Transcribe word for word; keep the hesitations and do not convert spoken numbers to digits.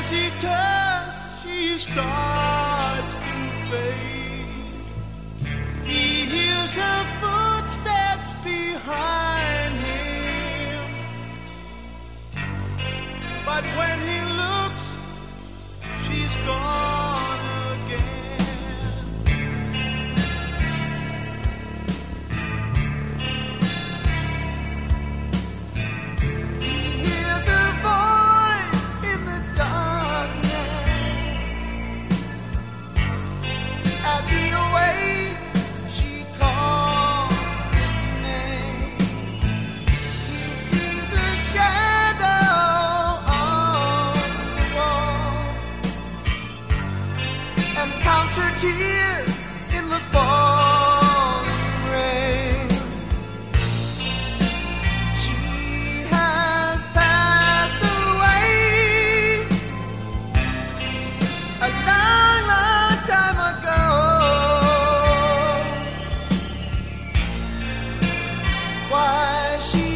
as he turns, she starts to fade. He hears her footsteps behind him, but when he looks, she's gone again. He hears her voice in the darkness. As he awakes, she calls his name. He sees her shadow on the wall and counts her tears in the falling rain. She has passed away a long, long time ago. Why she